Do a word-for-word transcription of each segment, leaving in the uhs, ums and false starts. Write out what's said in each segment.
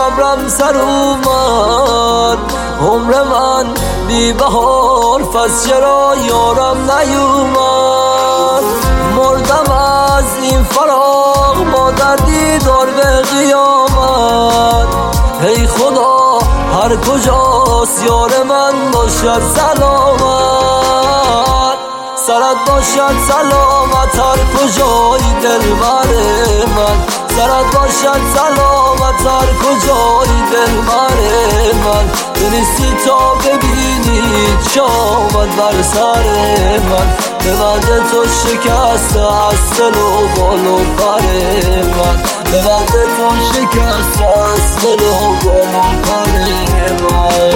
صبرم سر اومد، عمر من بی بهار، پس چرا یارم نیومد؟ مردم از این فراق با در دیدار به قیامت. ای خدا هر کجاست یار من باشد سلامت، سرت باشد سلامت هر کجای دلبر من، سرت باشد سلامت هر کجای دلبر من. تونستی تا ببینی چه آمد بر سر من، به وعده تو شکست از دل و بال و پر من، به وعده تو شکست از دل و بال و پر من.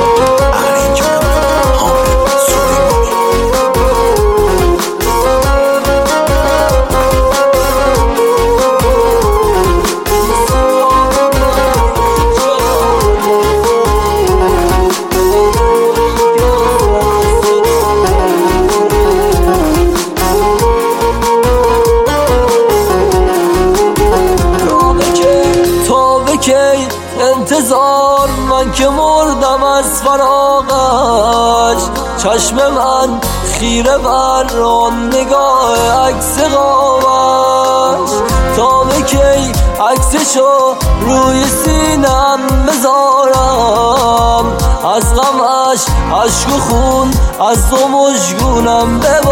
کی انتظار من که مردم از فراغش، چشم من خیره بر آن نگاه عکس قامش. تا به کی عکسشو روی سینم بذارم، از غمش عشق و خون از دو مژگونم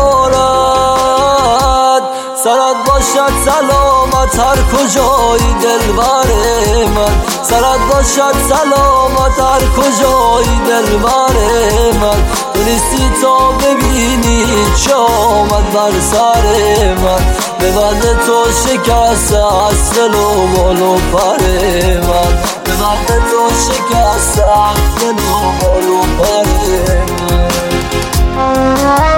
ببارد. سرت باشد سلامت هر کجای دلبر من، سرت باشد سلامت هر کجای دلبر من. تونستی تا ببینی چه آمد بر سر من، به وعده تو شکست از دل و بال و پر من، به وعده تو شکست از دل و بال و پر من.